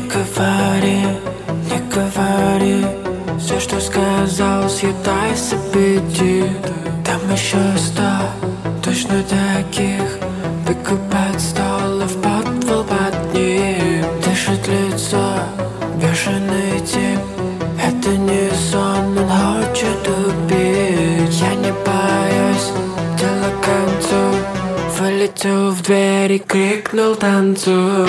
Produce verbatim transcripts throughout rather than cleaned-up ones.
говори, не говори. Все, что сказал, съедай с аппетит. Там еще сто, точно таких. Выкупать столов подвал под ним. Дышит лицо, бешеный тип. Это не сон, он хочет убить. Я не боюсь, дело к концу. Вылетел в дверь и крикнул: танцуй.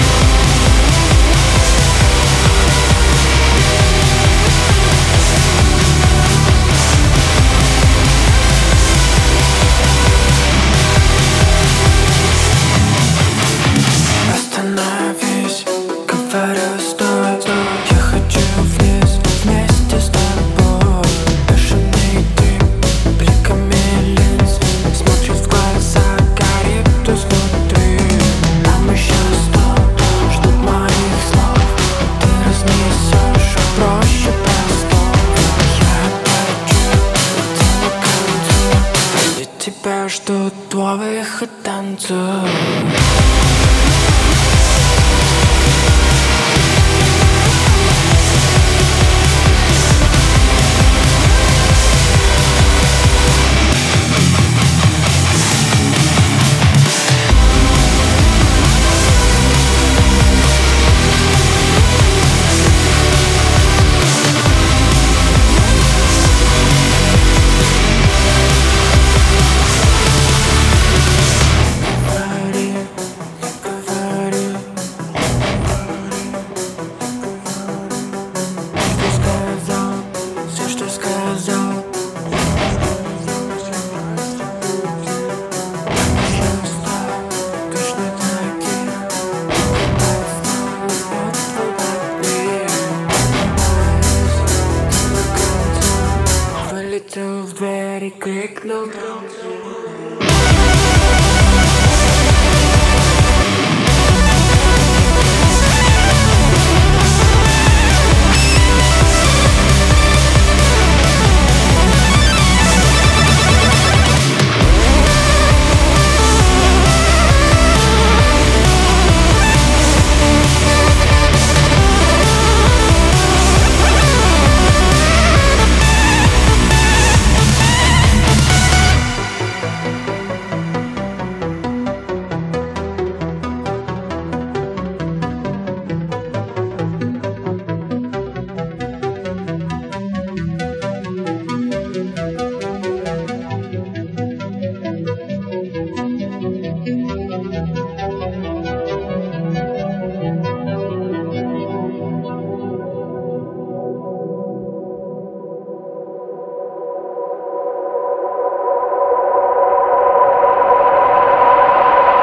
Остановись, говорю, стой, стой. Я хочу вниз, вместе с тобой. Бешеный дым, бликами линз. Смотрит в глаза, горит изнутри. Нам еще сто, ждут моих слов. Ты разнесешь их проще простого. Я хочу, дело к концу. И тебя ждут твой выход, танцуй.